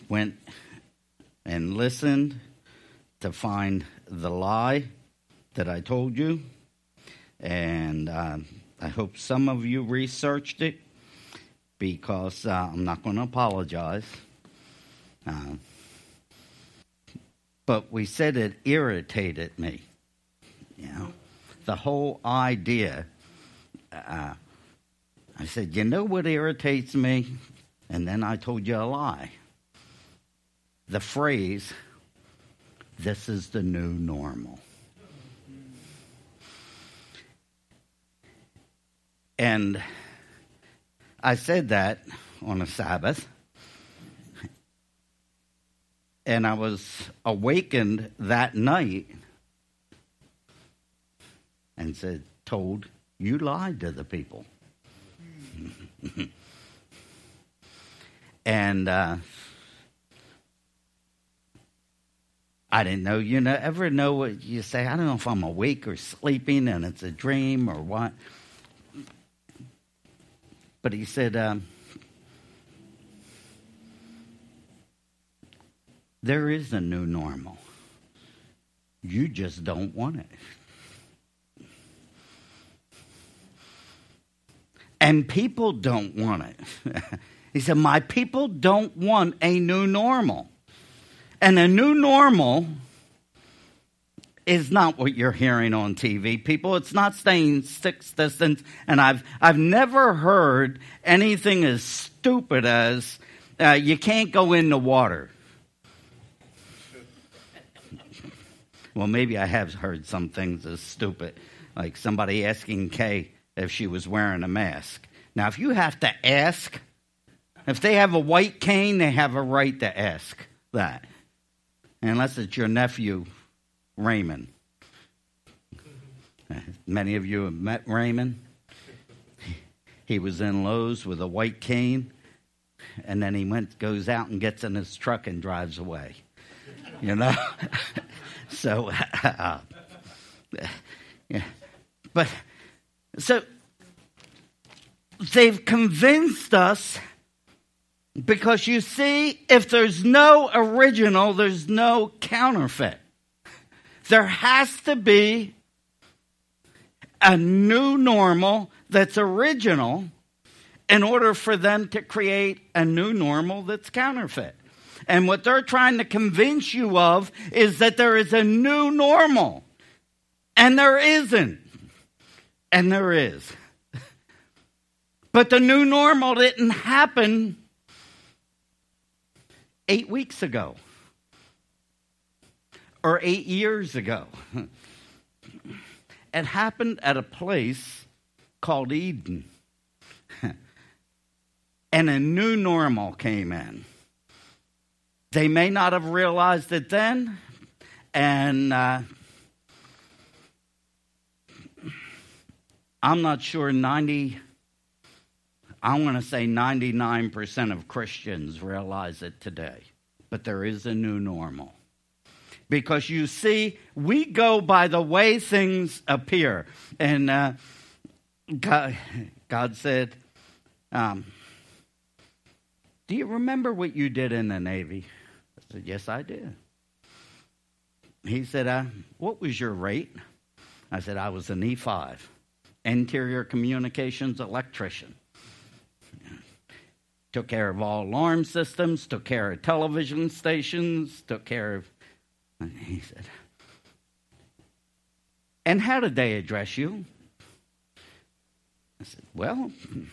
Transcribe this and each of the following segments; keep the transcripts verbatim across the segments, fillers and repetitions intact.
went and listened to find the lie that I told you. And uh, I hope some of you researched it, because uh, I'm not going to apologize. Uh, but we said it irritated me. You know, the whole idea. Uh, I said, you know what irritates me? And then I told you a lie. The phrase, this is the new normal. And I said that on a Sabbath. And I was awakened that night and said, told, you lied to the people. And uh, I didn't know, you know, ever know what you say? I don't know if I'm awake or sleeping and it's a dream or what. But he said, um, there is a new normal. You just don't want it. And people don't want it. He said, my people don't want a new normal. And a new normal is not what you're hearing on T V, people. It's not staying six distance. And I've I've never heard anything as stupid as uh, you can't go in the water. Well, maybe I have heard some things as stupid, like somebody asking Kay if she was wearing a mask. Now, if you have to ask, if they have a white cane, they have a right to ask that. Unless it's your nephew, Raymond. Many of you have met Raymond. He was in Lowe's with a white cane, and then he went, goes out and gets in his truck and drives away. You know? So, uh, yeah. But, so, they've convinced us, because you see, if there's no original, there's no counterfeit. There has to be a new normal that's original in order for them to create a new normal that's counterfeit. And what they're trying to convince you of is that there is a new normal. And there isn't. And there is. But the new normal didn't happen eight weeks ago. Or eight years ago. It happened at a place called Eden. And a new normal came in. They may not have realized it then, and uh, I'm not sure ninety, I want to say ninety-nine percent of Christians realize it today. But there is a new normal. Because you see, we go by the way things appear. And uh, God, God said, um, do you remember what you did in the Navy? I said, yes, I did. He said, uh, what was your rate? I said, I was an E five, interior communications electrician. Took care of all alarm systems, took care of television stations, took care of... And he said, and how did they address you? I said, well,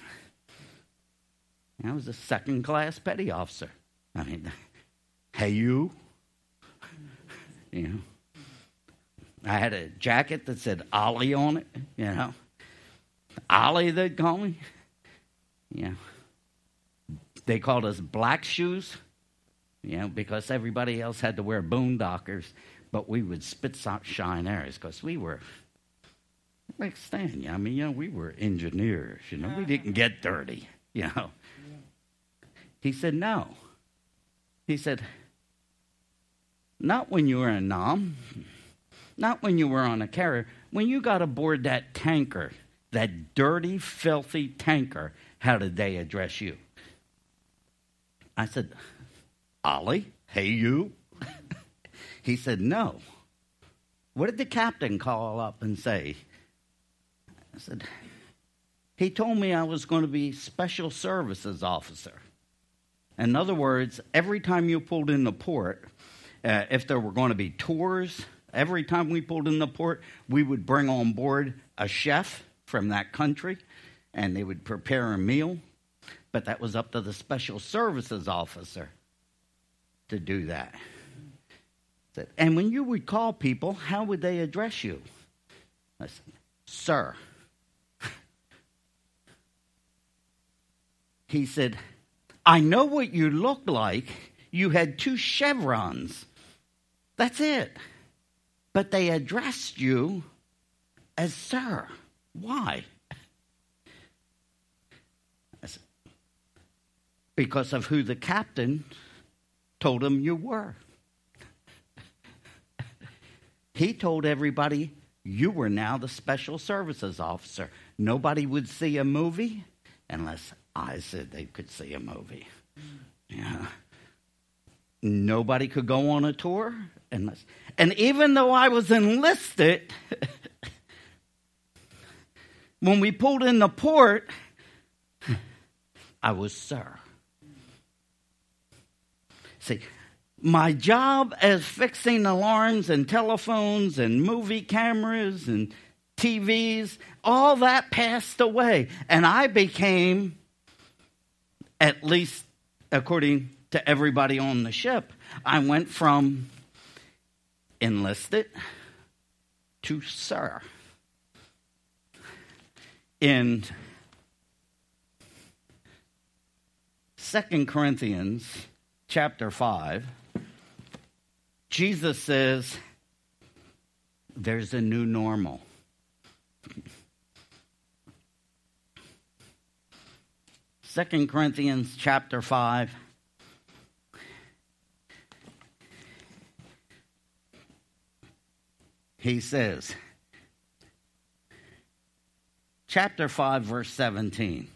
I was a second-class petty officer. I mean, hey, you. You know, I had a jacket that said Ollie on it, you know. Ollie, they'd call me. You know, they called us Black Shoes, you know, because everybody else had to wear boondockers, but we would spit shine ours because we were, like Stan, yeah, I mean, you know, we were engineers, you know. We didn't get dirty, you know. He said, no. He said, not when you were in Nam, not when you were on a carrier. When you got aboard that tanker, that dirty, filthy tanker, how did they address you? I said, Ollie, hey, you. He said, no. What did the captain call up and say? I said, he told me I was going to be special services officer. In other words, every time you pulled in the port, uh, if there were going to be tours, every time we pulled in the port, we would bring on board a chef from that country, and they would prepare a meal. But that was up to the special services officer to do that. And when you would call people, how would they address you? I said, sir. He said, I know what you look like. You had two chevrons. That's it. But they addressed you as sir. Why? I said, because of who the captain told him you were. He told everybody you were now the special services officer. Nobody would see a movie unless I said they could see a movie. Yeah. Nobody could go on a tour unless... And even though I was enlisted, when we pulled in the port, I was sir. See, my job as fixing alarms and telephones and movie cameras and T Vs, all that passed away. And I became, at least according to everybody on the ship, I went from enlisted to sir. In Second Corinthians chapter five, Jesus says there's a new normal. Second Corinthians chapter five. He says, chapter five, verse seventeen.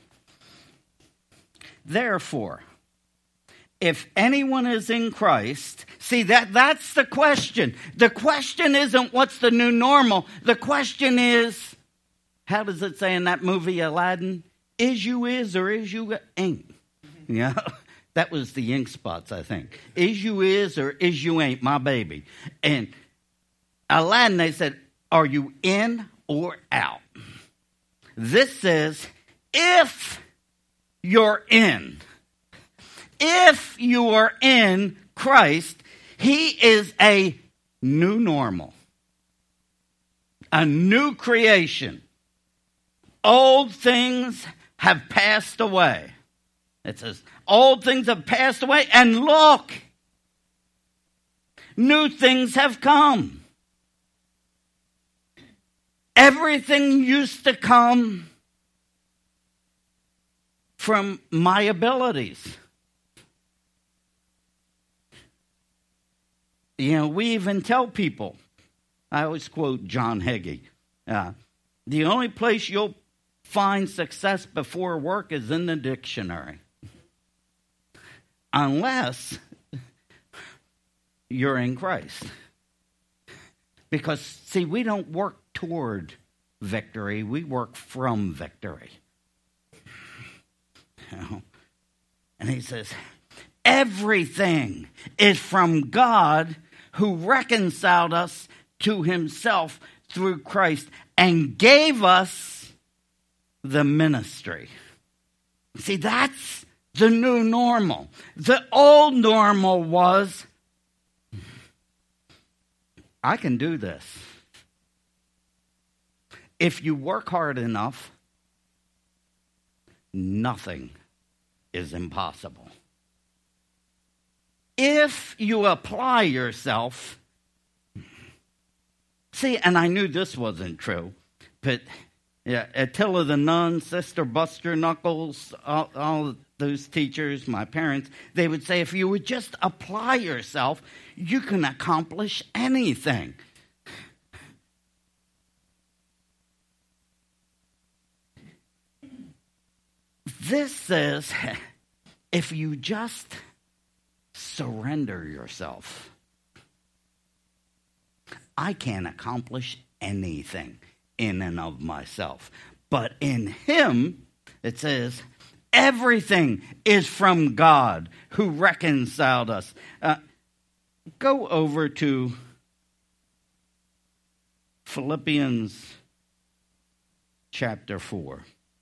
Therefore, if anyone is in Christ, see that that's the question. The question isn't what's the new normal. The question is, how does it say in that movie Aladdin? Is you is or is you ain't? Yeah, that was the ink spots, I think. Is you is or is you ain't my baby? And Aladdin, they said, are you in or out? This says, if you're in. If you are in Christ, he is a new normal. A new creation. Old things have passed away. It says, old things have passed away, and look, new things have come. Everything used to come from my abilities. You know, we even tell people, I always quote John Hagee, uh, the only place you'll find success before work is in the dictionary. Unless you're in Christ. Because, see, we don't work toward victory, we work from victory. You know? And he says, everything is from God who reconciled us to himself through Christ and gave us the ministry. See, that's the new normal. The old normal was, I can do this. If you work hard enough, nothing is impossible. If you apply yourself, see, and I knew this wasn't true, but yeah, Attila the Nun, Sister Buster Knuckles, all, all those teachers, my parents, they would say if you would just apply yourself, you can accomplish anything. This says if you just surrender yourself. I can't accomplish anything in and of myself. But in him, it says, everything is from God who reconciled us. Uh, go over to Philippians chapter four.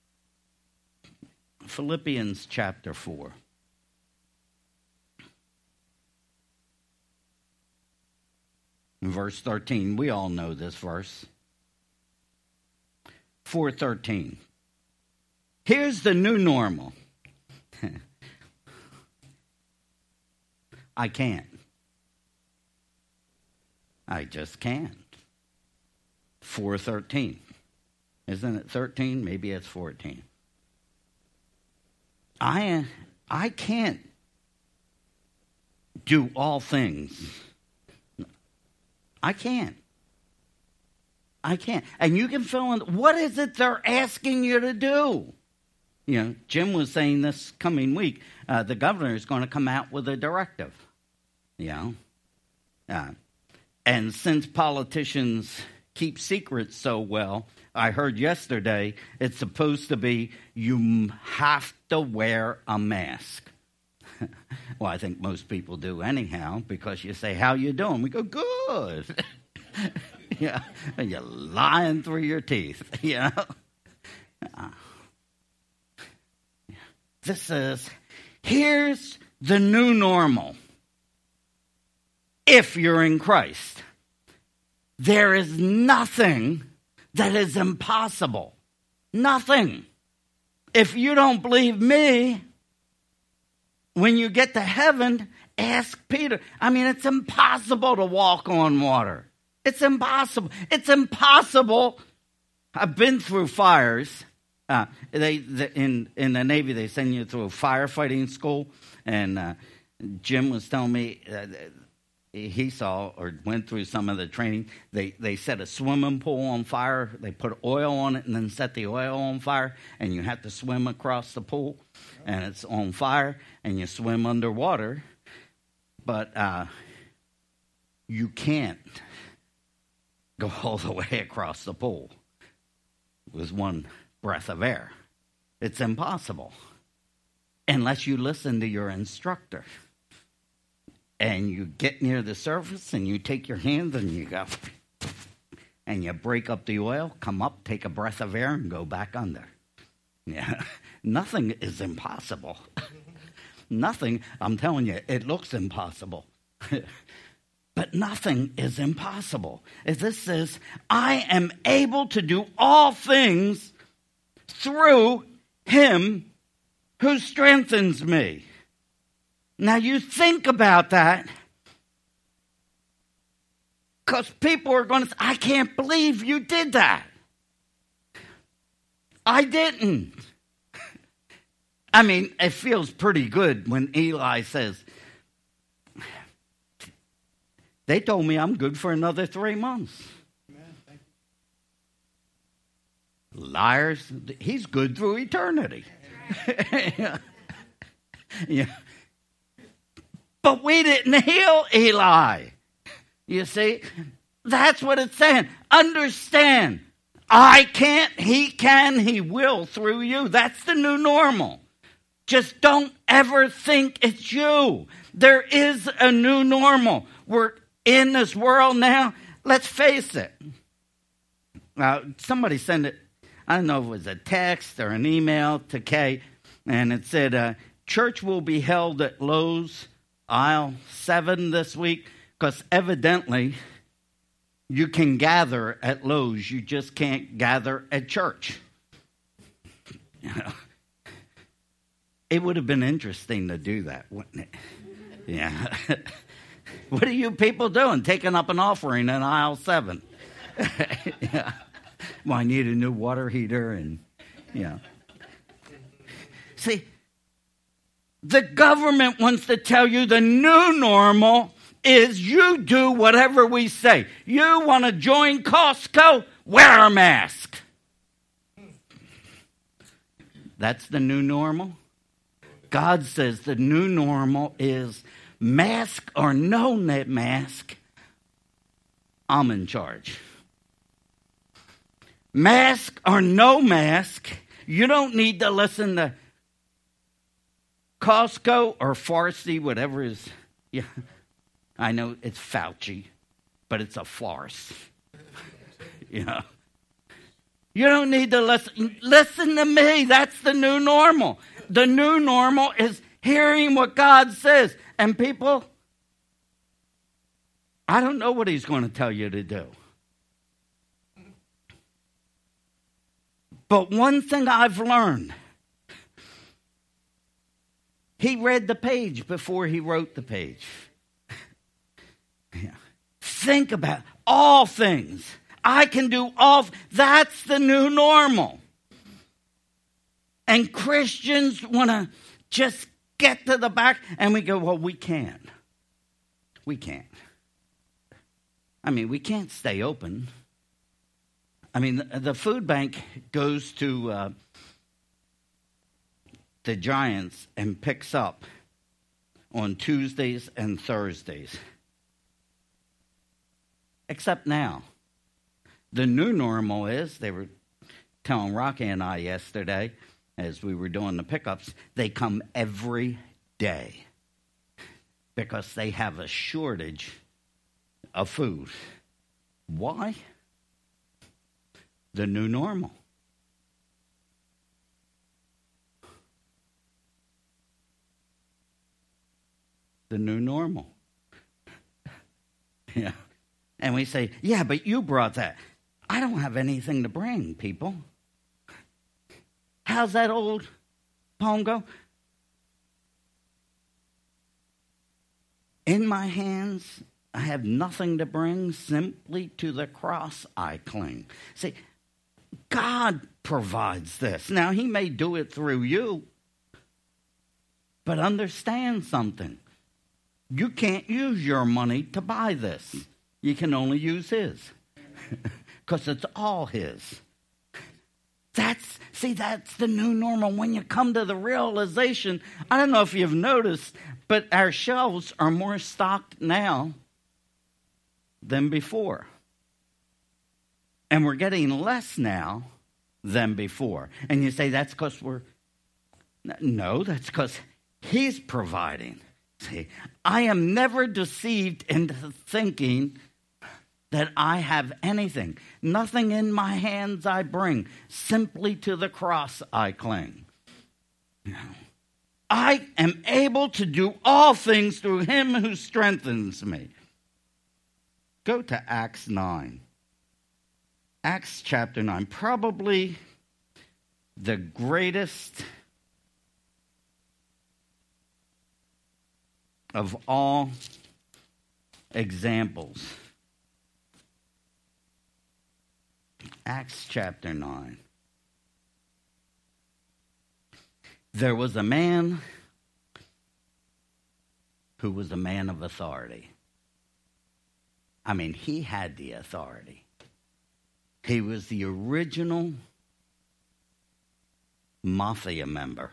Philippians chapter four. Verse thirteen. We all know this verse. four thirteen. Here's the new normal. I can't. I just can't. four thirteen. Isn't it thirteen? Maybe it's fourteen. I, I can't do all things. I can't. I can't. And you can fill in, what is it they're asking you to do? You know, Jim was saying this coming week, uh, the governor is going to come out with a directive. You know? Uh, and since politicians keep secrets so well, I heard yesterday it's supposed to be you have to wear a mask. Well, I think most people do anyhow, because you say, how you doing? We go, good. Yeah, and you're lying through your teeth, you know. Uh, this says, here's the new normal. If you're in Christ, there is nothing that is impossible. Nothing. If you don't believe me, when you get to heaven, ask Peter. I mean, it's impossible to walk on water. It's impossible. It's impossible. I've been through fires. Uh, they, they in in the Navy, they send you through a firefighting school, and uh, Jim was telling me uh, he saw or went through some of the training. They they set a swimming pool on fire. They put oil on it and then set the oil on fire, and you have to swim across the pool, and it's on fire, and you swim underwater, but uh, you can't go all the way across the pool with one breath of air. It's impossible unless you listen to your instructor. And you get near the surface and you take your hands and you go, and you break up the oil, come up, take a breath of air, and go back under. Yeah, nothing is impossible. Nothing, I'm telling you, it looks impossible. But nothing is impossible. As this says, I am able to do all things through him who strengthens me. Now you think about that, because people are going to say, I can't believe you did that. I didn't. I mean, it feels pretty good when Eli says, they told me I'm good for another three months. Amen. Thank you. Liars, he's good through eternity. Yeah. Yeah. But we didn't heal Eli. You see, that's what it's saying. Understand, I can't, he can, he will through you. That's the new normal. Just don't ever think it's you. There is a new normal. We're in this world now. Let's face it. Uh, somebody sent it, I don't know if it was a text or an email to Kay, and it said, uh, church will be held at Lowe's aisle seven this week, because evidently you can gather at Lowe's. You just can't gather at church. You know, it would have been interesting to do that, wouldn't it? Yeah. What are you people doing? Taking up an offering in aisle seven. Yeah. Well, I need a new water heater and, you know. See, the government wants to tell you the new normal is you do whatever we say. You want to join Costco? Wear a mask. That's the new normal. God says the new normal is mask or no net mask, I'm in charge. Mask or no mask, you don't need to listen to Costco or Farsi, whatever is. Yeah, I know it's Fauci, but it's a farce. You know, you don't need to listen. Listen to me. That's the new normal. The new normal is hearing what God says. And people, I don't know what he's going to tell you to do. But one thing I've learned, he read the page before he wrote the page. Yeah. Think about all things. I can do all. That's the new normal. And Christians want to just get to the back and we go, well, we can't. We can't. I mean, we can't stay open. I mean, the, the food bank goes to uh, the Giants and picks up on Tuesdays and Thursdays. Except now. The new normal is, they were telling Rocky and I yesterday, as we were doing the pickups, they come every day because they have a shortage of food. Why? The new normal. The new normal. Yeah. And we say, yeah, but you brought that. I don't have anything to bring, people. How's that old poem go? In my hands, I have nothing to bring, simply to the cross I cling. See, God provides this. Now, he may do it through you, but understand something. You can't use your money to buy this. You can only use his, because it's all his. That's, see, that's the new normal. When you come to the realization, I don't know if you've noticed, but our shelves are more stocked now than before. And we're getting less now than before. And you say, that's because we're... No, that's because he's providing. See, I am never deceived into thinking that I have anything. Nothing in my hands I bring. Simply to the cross I cling. I am able to do all things through him who strengthens me. Go to Acts nine. Acts chapter nine. Probably the greatest of all examples. Acts chapter nine. There was a man who was a man of authority. I mean, he had the authority. He was the original mafia member.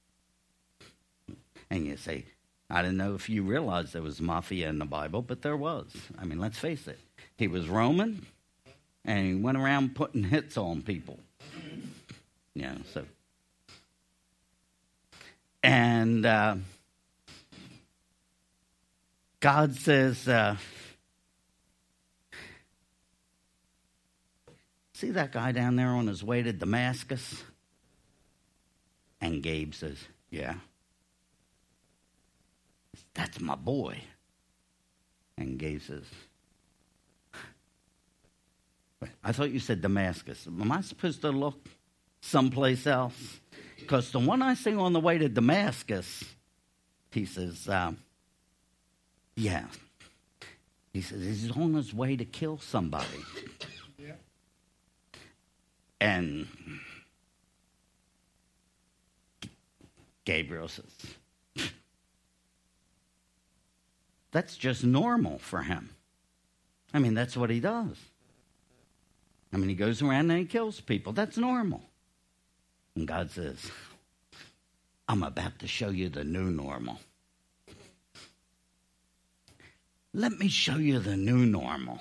And you say, I don't know if you realize there was mafia in the Bible, but there was. I mean, let's face it. He was Roman, and he went around putting hits on people. You know, so. And uh, God says, uh, see that guy down there on his way to Damascus? And Gabe says, yeah. That's my boy. And Gabe says, I thought you said Damascus. Am I supposed to look someplace else? Because the one I see on the way to Damascus, he says, um, yeah. He says, he's on his way to kill somebody. Yeah. And Gabriel says, that's just normal for him. I mean, that's what he does. I mean, he goes around and he kills people. That's normal. And God says, I'm about to show you the new normal. let me show you the new normal.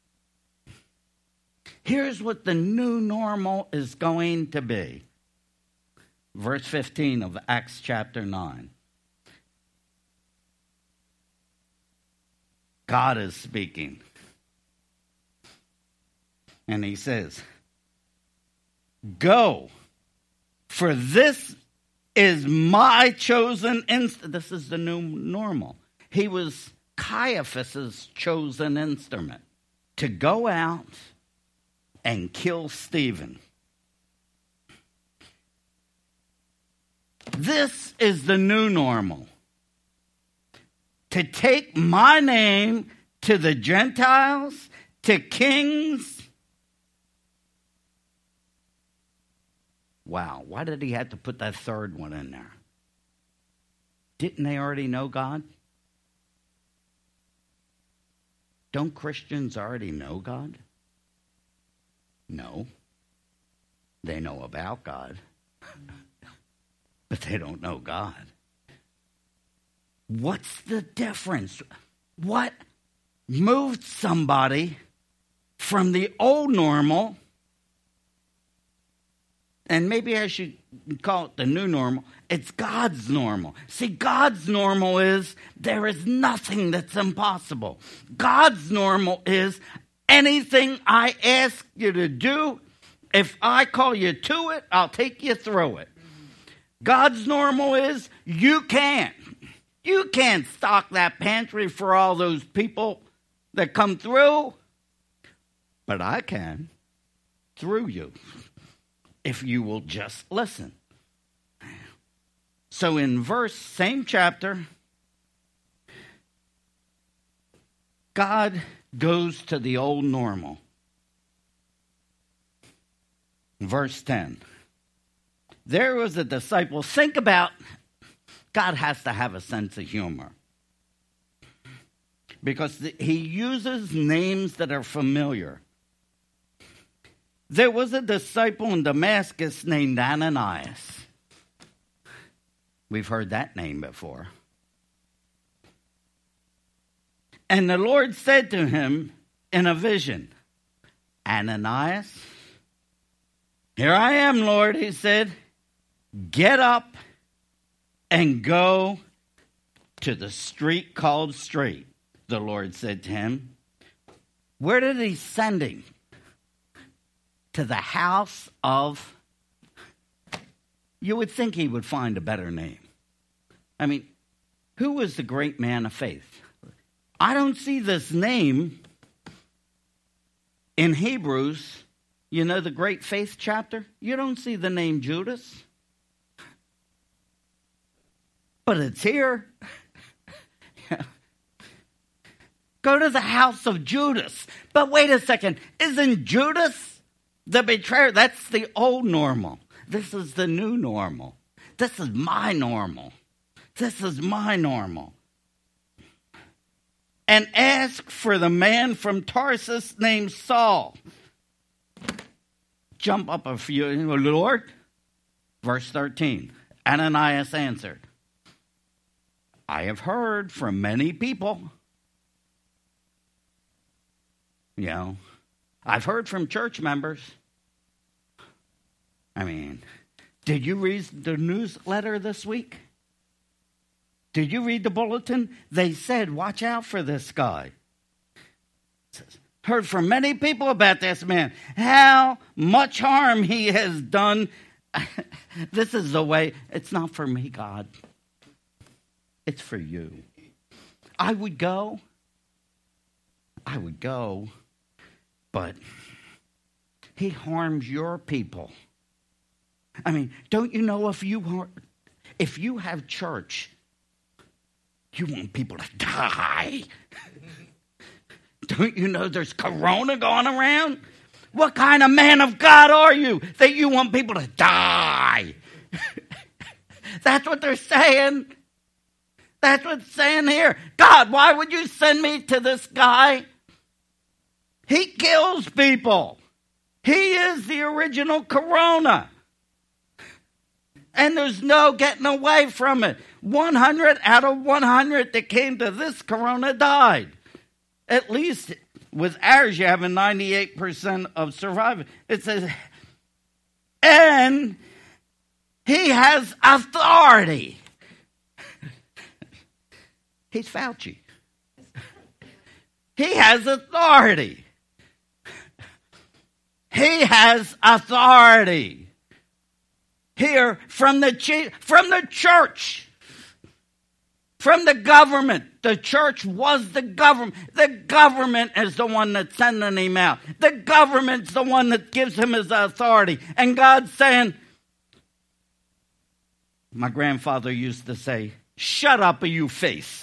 Here's what the new normal is going to be. Verse fifteen of Acts chapter nine. God is speaking. And he says, go, for this is my chosen instrument. This is the new normal. He was Caiaphas's chosen instrument to go out and kill Stephen. This is the new normal. To take my name to the Gentiles, to kings. Wow, why did he have to put that third one in there? Didn't they already know God? Don't Christians already know God? No. They know about God, but they don't know God. What's the difference? What moved somebody from the old normal, and maybe I should call it the new normal, it's God's normal. See, God's normal is there is nothing that's impossible. God's normal is anything I ask you to do, if I call you to it, I'll take you through it. God's normal is you can't. You can't stock that pantry for all those people that come through. But I can, through you, if you will just listen. So in verse, same chapter, God goes to the old normal. Verse ten. There was a disciple. Think about, God has to have a sense of humor. Because he uses names that are familiar. There was a disciple in Damascus named Ananias. We've heard that name before. And the Lord said to him in a vision, Ananias, here I am, Lord, he said. Get up and go to the street called Straight, the Lord said to him. Where did he send him? To the house of, you would think he would find a better name. I mean, who was the great man of faith? I don't see this name in Hebrews. You know the great faith chapter? You don't see the name Judas. But it's here. Go to the house of Judas. But wait a second. Isn't Judas the betrayer? That's the old normal. This is the new normal. This is my normal. This is my normal. And ask for the man from Tarsus named Saul. Jump up a few. Lord, verse thirteen. Ananias answered, I have heard from many people. You know, I've heard from church members. I mean, did you read the newsletter this week? Did you read the bulletin? They said, watch out for this guy. Heard from many people about this man. How much harm he has done. This is the way. It's not for me, God. It's for you. I would go. I would go. But he harms your people. I mean, don't you know if you if you have church, you want people to die. Don't you know there's corona going around? What kind of man of God are you that you want people to die? That's what they're saying. That's what it's saying here. God, why would you send me to this guy? He kills people. He is the original corona. And there's no getting away from it. one hundred out of one hundred that came to this corona died. At least with ours, you have a ninety-eight percent of survival. It says, and he has authority. He's Fauci. He has authority. He has authority. Here from the chief, from the church, from the government. The church was the government. The government is the one that's sending him out. The government's the one that gives him his authority. And God's saying, my grandfather used to say, shut up or you face.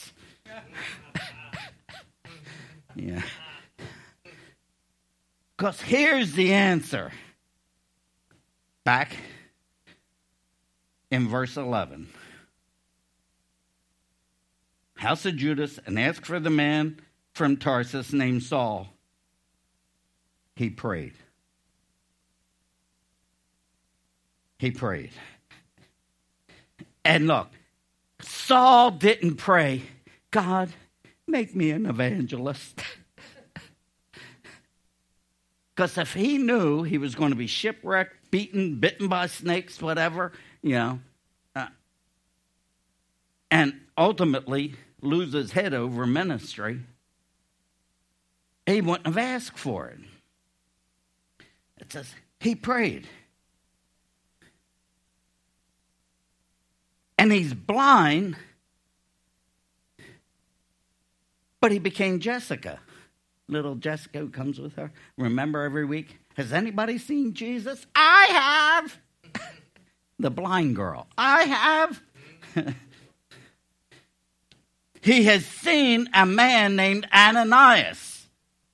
Yeah. Because here's the answer. Back in verse eleven. House of Judas, and ask for the man from Tarsus named Saul. He prayed. He prayed. And look, Saul didn't pray, God, make me an evangelist. Because if he knew he was going to be shipwrecked, beaten, bitten by snakes, whatever, you know, uh, and ultimately lose his head over ministry, he wouldn't have asked for it. It says he prayed. And he's blind, but he became Jessica. Little Jessica who comes with her. Remember every week? Has anybody seen Jesus? I have. The blind girl. I have. He has seen a man named Ananias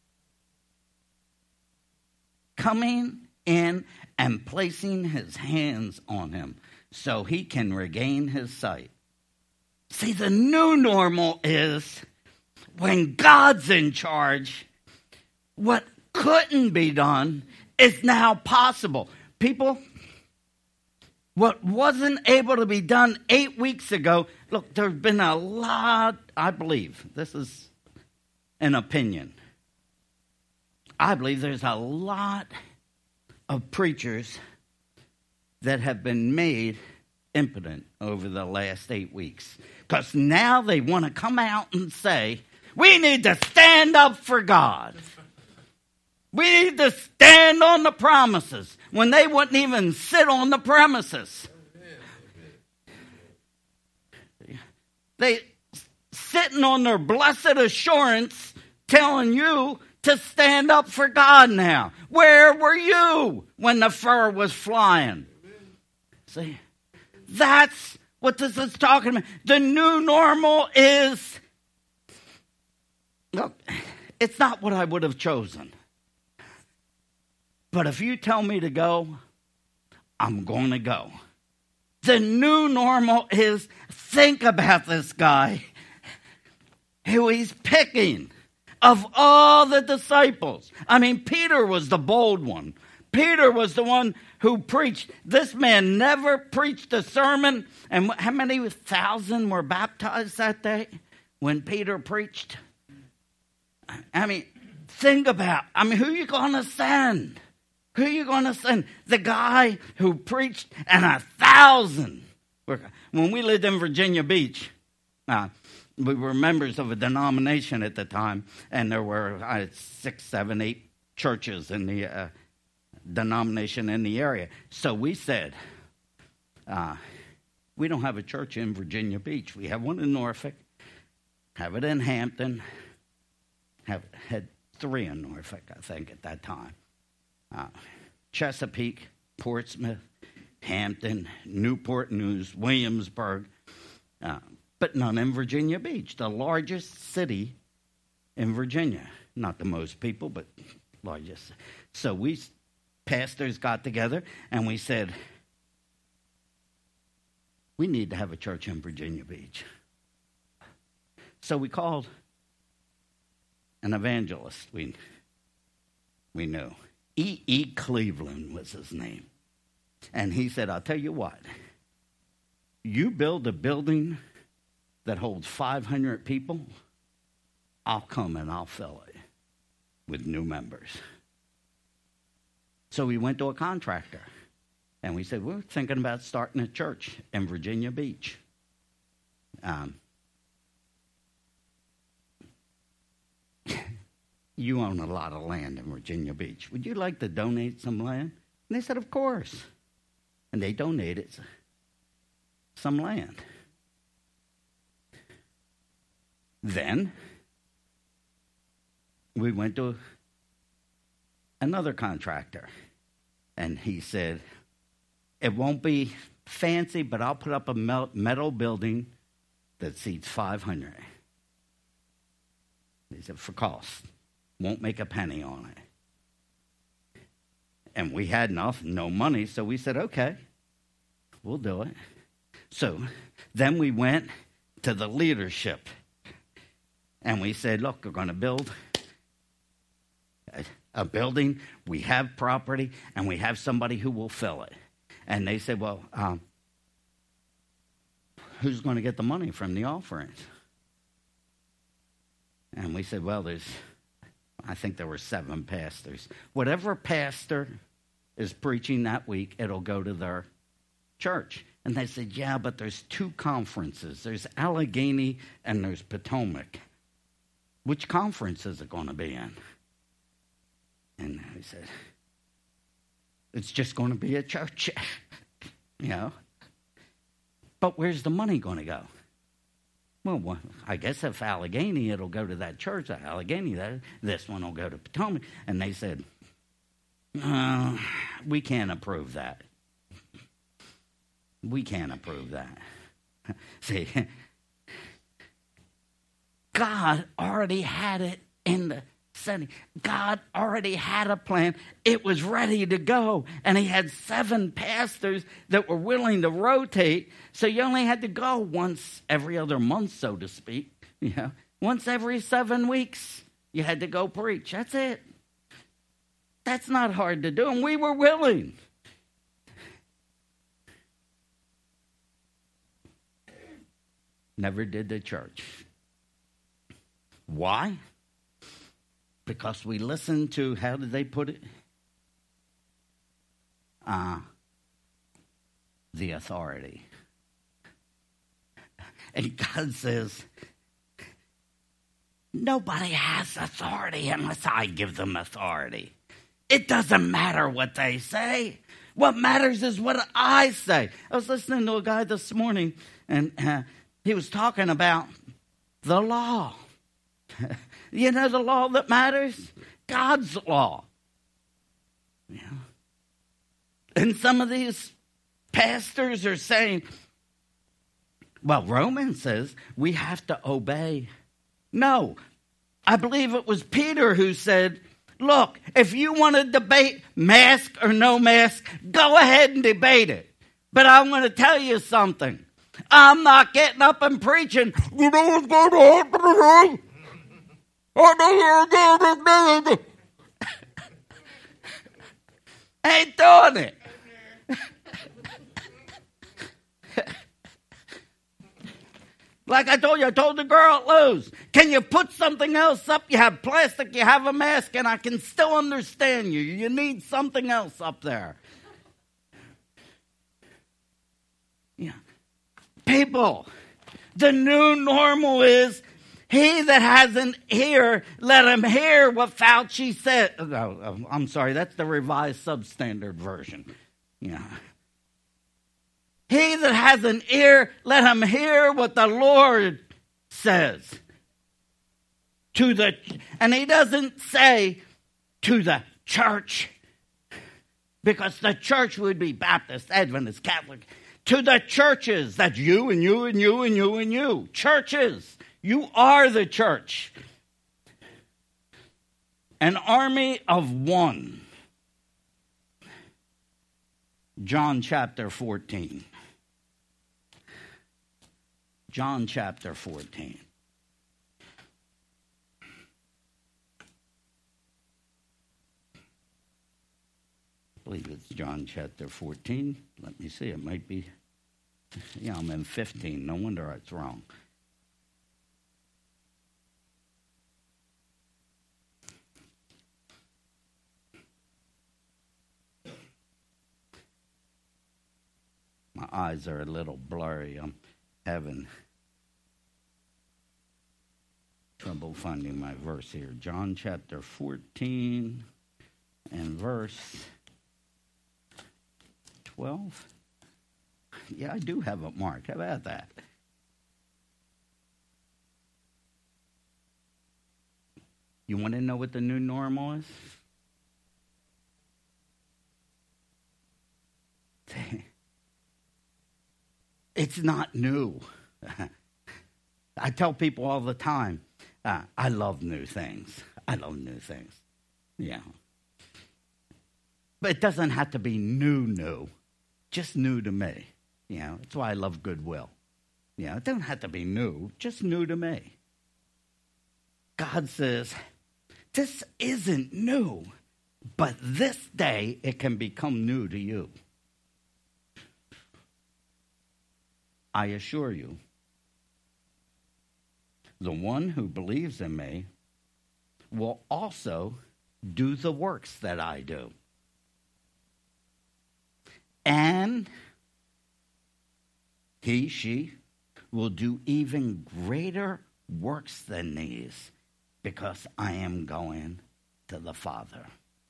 coming in and placing his hands on him so he can regain his sight. See, the new normal is when God's in charge, what couldn't be done is now possible. People, what wasn't able to be done eight weeks ago, look, there have been a lot, I believe, this is an opinion. I believe there's a lot of preachers that have been made impotent over the last eight weeks. Because now they want to come out and say, we need to stand up for God. We need to stand on the promises when they wouldn't even sit on the premises. They sitting on their blessed assurance telling you to stand up for God now. Where were you when the fur was flying? See, that's what this is talking about. The new normal is, look, it's not what I would have chosen. But if you tell me to go, I'm going to go. The new normal is, think about this guy who he's picking of all the disciples. I mean, Peter was the bold one. Peter was the one who preached. This man never preached a sermon. And how many thousand were baptized that day when Peter preached? I mean, think about, I mean, who are you going to send? Who are you going to send? The guy who preached and a thousand. When we lived in Virginia Beach, uh, we were members of a denomination at the time, and there were uh, six, seven, eight churches in the uh, denomination in the area. So we said, uh, we don't have a church in Virginia Beach. We have one in Norfolk, have it in Hampton, have had three in Norfolk, I think, at that time. Uh, Chesapeake, Portsmouth, Hampton, Newport News, Williamsburg, uh, but none in Virginia Beach, the largest city in Virginia. Not the most people, but largest. So we pastors got together and we said, we need to have a church in Virginia Beach. So we called an evangelist we, we knew. E. E. Cleveland was his name. And he said, I'll tell you what, you build a building that holds five hundred people, I'll come and I'll fill it with new members. So we went to a contractor, and we said, we're thinking about starting a church in Virginia Beach. Um, you own a lot of land in Virginia Beach. Would you like to donate some land? And they said, of course. And they donated some land. Then we went to another contractor, and he said, it won't be fancy, but I'll put up a metal building that seats five hundred. He said, for cost. Won't make a penny on it. And we had enough, no money, so we said, okay, we'll do it. So then we went to the leadership, and we said, look, we're going to build a, a building. We have property, and we have somebody who will fill it. And they said, well, um, who's going to get the money from the offerings? And we said, well, there's, I think there were seven pastors. Whatever pastor is preaching that week, it'll go to their church. And they said, yeah, but there's two conferences. There's Allegheny and there's Potomac. Which conference is it going to be in? And we said, it's just going to be a church, you know. But where's the money going to go? Well, I guess if Allegheny, it'll go to that church. Allegheny, that, this one will go to Potomac. And they said, uh, we can't approve that. We can't approve that. See, God already had it in the setting. God already had a plan. It was ready to go. And he had seven pastors that were willing to rotate. So you only had to go once every other month, so to speak. You know, once every seven weeks, you had to go preach. That's it. That's not hard to do. And we were willing. Never did the church. Why? Because we listened to, how did they put it? Uh, the authority. And God says, nobody has authority unless I give them authority. It doesn't matter what they say. What matters is what I say. I was listening to a guy this morning, and uh, he was talking about the law. You know the law that matters? God's law. Yeah. And some of these pastors are saying, well, Romans says we have to obey. No, I believe it was Peter who said, look, if you want to debate mask or no mask, go ahead and debate it. But I'm going to tell you something. I'm not getting up and preaching, you know what's going to happen to me? Ain't doing it. Like I told you, I told the girl at Lowe's, can you put something else up? You have plastic, you have a mask, and I can still understand you. You need something else up there. Yeah. People, the new normal is, he that has an ear, let him hear what Fauci said. Oh, I'm sorry, that's the Revised Substandard Version. Yeah. He that has an ear, let him hear what the Lord says. To the, and he doesn't say to the church, because the church would be Baptist, Adventist, Catholic. To the churches, that's you and you and you and you and you. Churches. You are the church. An army of one. John chapter fourteen. John chapter fourteen. I believe it's John chapter fourteen. Let me see. It might be. Yeah, I'm in fifteen. No wonder it's wrong. eyes are a little blurry. I'm having trouble finding my verse here. John chapter fourteen and verse twelve. Yeah, I do have it marked. How about that? You want to know what the new normal is? It's not new. I tell people all the time, uh, I love new things. I love new things. Yeah. But it doesn't have to be new, new. Just new to me. You know, that's why I love Goodwill. You know, it doesn't have to be new, just new to me. God says, this isn't new, but this day it can become new to you. I assure you, the one who believes in me will also do the works that I do. And he, she, will do even greater works than these, because I am going to the Father.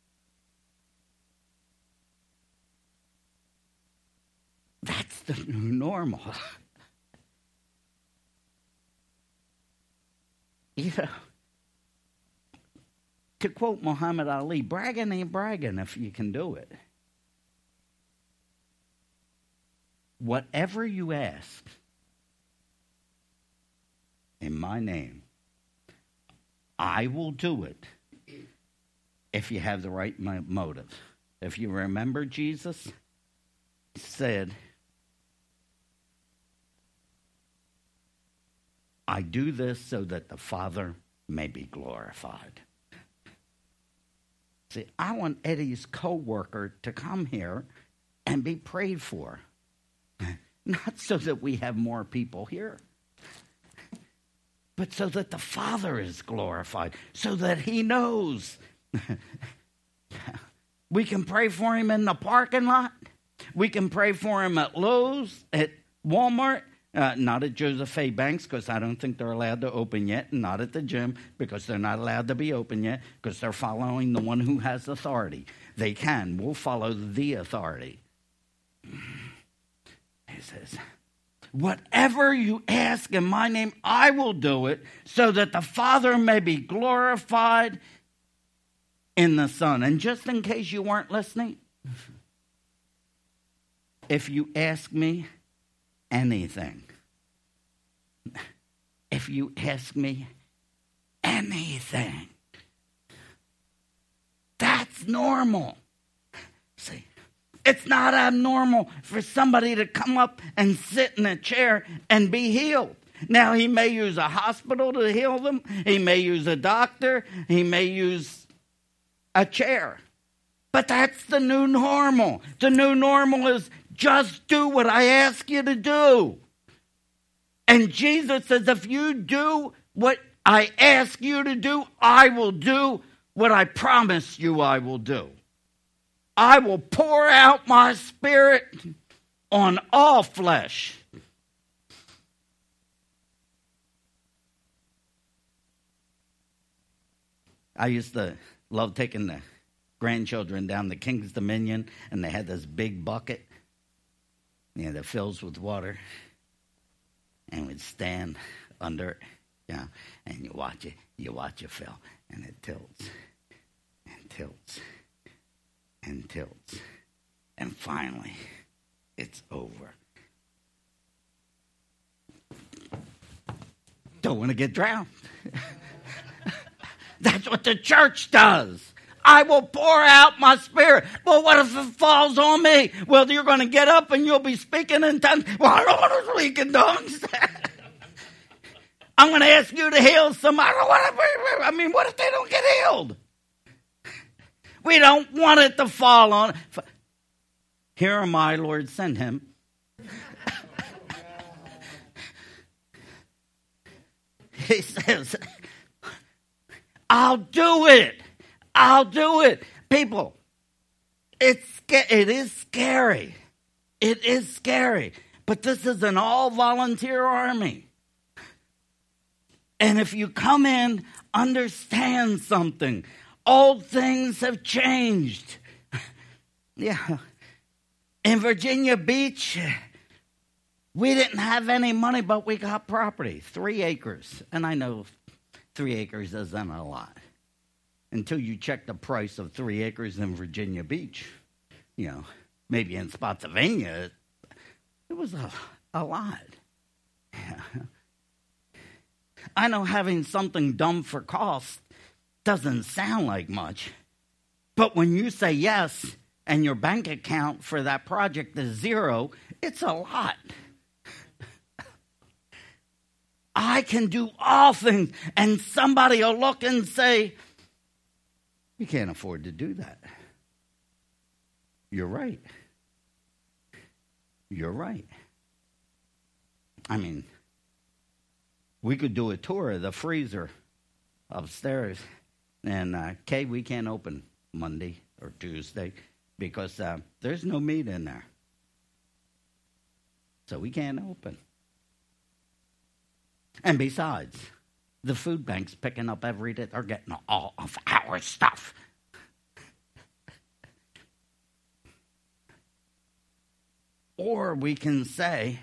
That's the new normal. You know, to quote Muhammad Ali, bragging ain't bragging if you can do it. Whatever you ask in my name, I will do it if you have the right motive. If you remember, Jesus said, I do this so that the Father may be glorified. See, I want Eddie's co-worker to come here and be prayed for. Not so that we have more people here, but so that the Father is glorified, so that he knows. We can pray for him in the parking lot. We can pray for him at Lowe's, at Walmart, uh, not at Joseph A. Banks, because I don't think they're allowed to open yet, and not at the gym, because they're not allowed to be open yet, because they're following the one who has authority. They can. We'll follow the authority. He says, whatever you ask in my name, I will do it, so that the Father may be glorified in the Son. And just in case you weren't listening, if you ask me anything, if you ask me anything, that's normal. See, it's not abnormal for somebody to come up and sit in a chair and be healed. Now, he may use a hospital to heal them. He may use a doctor. He may use a chair. But that's the new normal. The new normal is just do what I ask you to do. And Jesus says, if you do what I ask you to do, I will do what I promise you I will do. I will pour out my Spirit on all flesh. I used to love taking the grandchildren down the King's Dominion, and they had this big bucket, you know, that fills with water, and we'd stand under it, you know, and you watch it, you watch it fill, and it tilts, and tilts, and tilts, and finally, it's over. Don't want to get drowned. That's what the church does. I will pour out my Spirit. Well, what if it falls on me? Well, you're going to get up and you'll be speaking in tongues. Well, I don't want to speak in tongues. I'm going to ask you to heal somebody. I don't want to, I mean, what if they don't get healed? We don't want it to fall on. Here am I, Lord, send him. He says, I'll do it. I'll do it. People, it's it is scary. It is scary. But this is an all-volunteer army. And if you come in, understand something. Old things have changed. Yeah. In Virginia Beach, we didn't have any money, but we got property, three acres. And I know three acres isn't a lot until you check the price of three acres in Virginia Beach. You know, maybe in Spotsylvania, it was a, a lot. Yeah. I know having something done for cost doesn't sound like much, but when you say yes and your bank account for that project is zero, it's a lot. I can do all things, and somebody will look and say, you can't afford to do that. You're right. You're right. I mean, we could do a tour of the freezer upstairs, and uh, Kay, we can't open Monday or Tuesday because uh, there's no meat in there. So we can't open. And besides, the food bank's picking up every day. They're getting all of our stuff. Or we can say,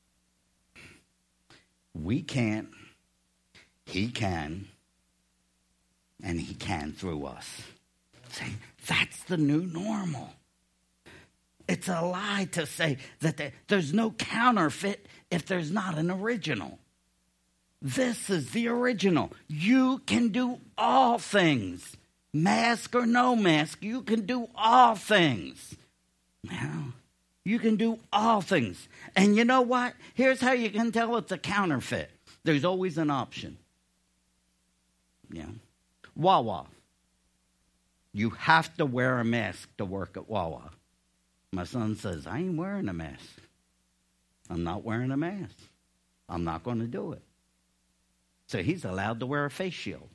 we can't, he can, and he can through us. See, that's the new normal. It's a lie to say that there's no counterfeit if there's not an original. This is the original. You can do all things. Mask or no mask, you can do all things. Well, you can do all things. And you know what? Here's how you can tell it's a counterfeit. There's always an option. Yeah. Wawa. You have to wear a mask to work at Wawa. My son says, I ain't wearing a mask. I'm not wearing a mask. I'm not going to do it. So he's allowed to wear a face shield.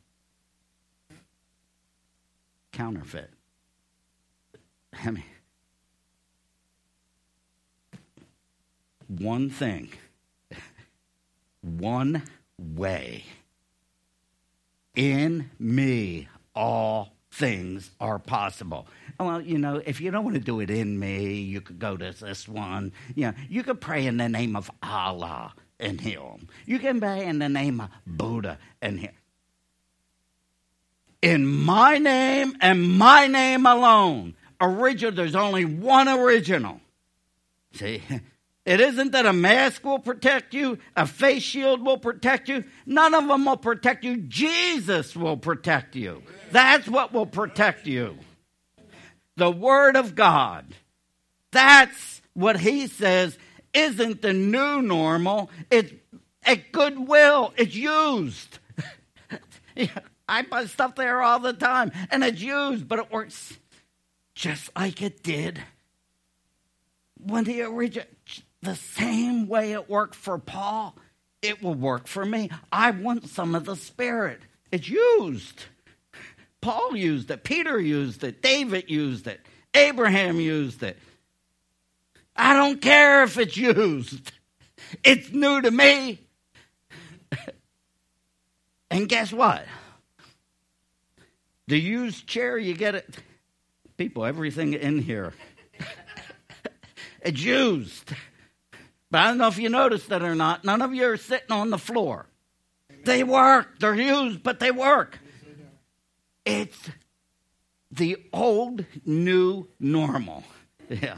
Counterfeit. I mean, one thing, one way. In me, all things are possible. Well, you know, if you don't want to do it in me, you could go to this one. You know, you could pray in the name of Allah and heal them. You can pray in the name of Buddha and heal. In my name and my name alone. Original, there's only one original. See? It isn't that a mask will protect you, a face shield will protect you. None of them will protect you. Jesus will protect you. That's what will protect you. The Word of God. That's what he says isn't the new normal. It's at Goodwill. It's used. I buy stuff there all the time, and it's used, but it works just like it did when the original. The same way it worked for Paul, it will work for me. I want some of the Spirit. It's used. Paul used it. Peter used it. David used it. Abraham used it. I don't care if it's used. It's new to me. And guess what? The used chair, you get it. People, everything in here. It's used. But I don't know if you noticed it or not. None of you are sitting on the floor. They work. They're used, but they work. It's the old, new normal. Yeah.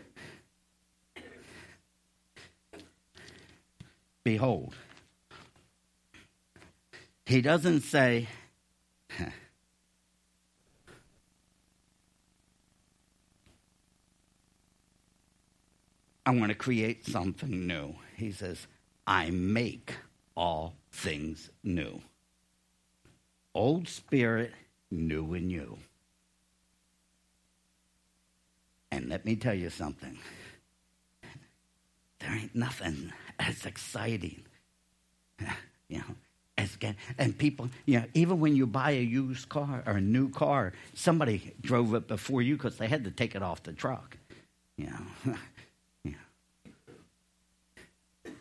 Behold. He doesn't say, I want to create something new. He says, I make all things new. Old spirit, new in you. And let me tell you something. There ain't nothing as exciting. You know, as get, and people, you know, even when you buy a used car or a new car, somebody drove it before you because they had to take it off the truck. You know. Yeah.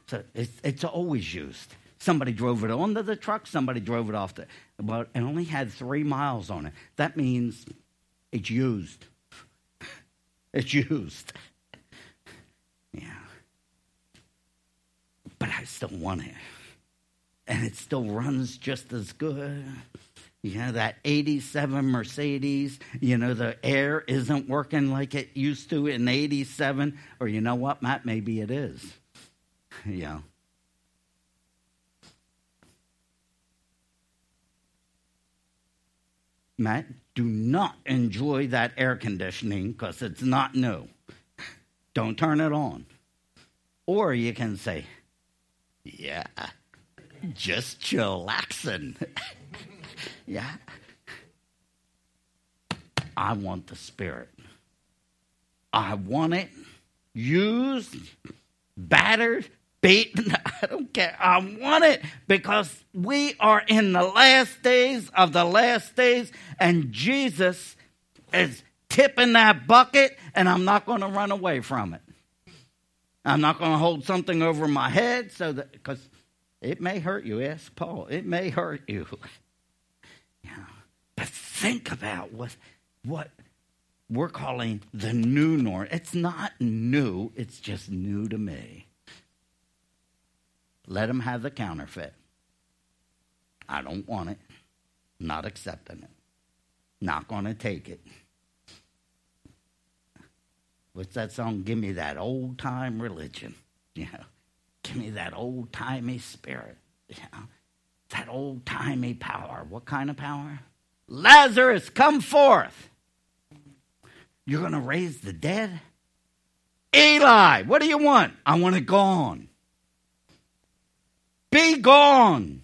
So it's, it's always used. Somebody drove it onto the truck. Somebody drove it off the. But it only had three miles on it. That means it's used. It's used. Yeah. But I still want it. And it still runs just as good. You know, that eighty-seven Mercedes, you know, the air isn't working like it used to in eighty-seven. Or you know what, Matt? Maybe it is. Yeah. Matt, do not enjoy that air conditioning because it's not new. Don't turn it on. Or you can say, yeah, just chillaxing. Yeah. I want the Spirit. I want it used, battered, beaten. I don't care. I want it because we are in the last days of the last days, and Jesus is tipping that bucket, and I'm not going to run away from it. I'm not going to hold something over my head so that, because it may hurt you. Ask Paul. It may hurt you. Yeah. But think about what what we're calling the new norm. It's not new. It's just new to me. Let them have the counterfeit. I don't want it. Not accepting it. Not going to take it. What's that song? Give me that old-time religion. You know, give me that old-timey spirit. You know, that old-timey power. What kind of power? Lazarus, come forth. You're going to raise the dead? Eli, what do you want? I want it gone. Be gone.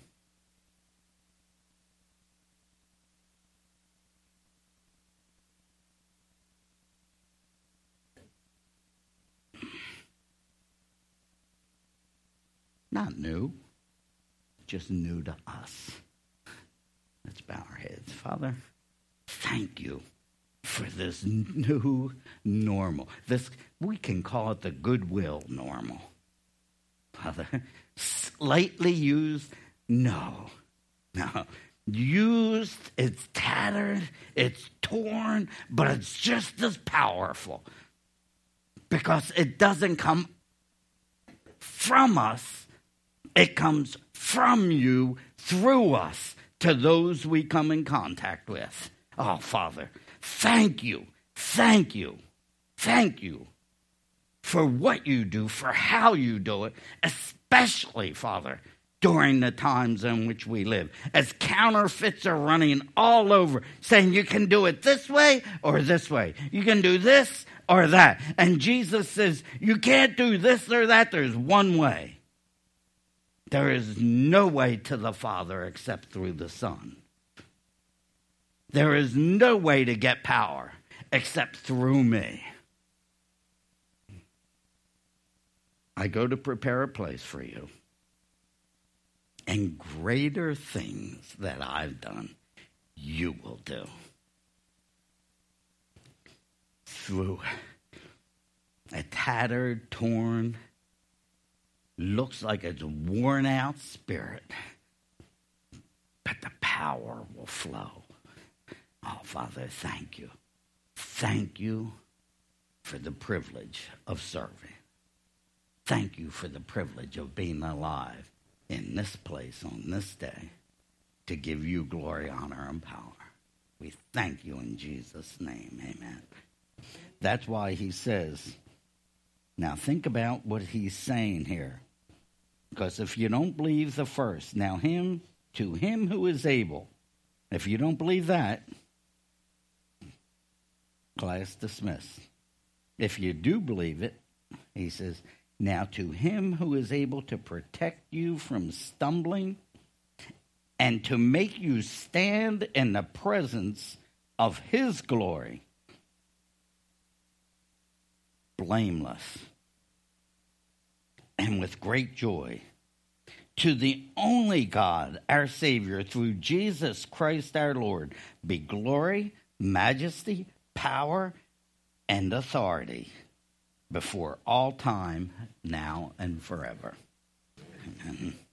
Not new, just new to us. Let's bow our heads. Father, thank you for this new normal. This, we can call it the goodwill normal. Father, slightly used? No. No. Used, it's tattered, it's torn, but it's just as powerful. Because it doesn't come from us. It comes from you through us to those we come in contact with. Oh, Father, thank you, thank you, thank you for what you do, for how you do it, especially, Father, during the times in which we live. As counterfeits are running all over, saying you can do it this way or this way. You can do this or that. And Jesus says, you can't do this or that. There's one way. There is no way to the Father except through the Son. There is no way to get power except through me. I go to prepare a place for you. And greater things that I've done, you will do. Through a tattered, torn, looks like it's worn out spirit. But the power will flow. Oh, Father, thank you. Thank you for the privilege of serving. Thank you for the privilege of being alive in this place on this day to give you glory, honor, and power. We thank you in Jesus' name. Amen. That's why he says, now think about what he's saying here. Because if you don't believe the first, now him, to him who is able, if you don't believe that, class dismissed. If you do believe it, he says, now to him who is able to protect you from stumbling and to make you stand in the presence of his glory, blameless and with great joy, to the only God, our Savior, through Jesus Christ our Lord, be glory, majesty, power, and authority before all time, now and forever. And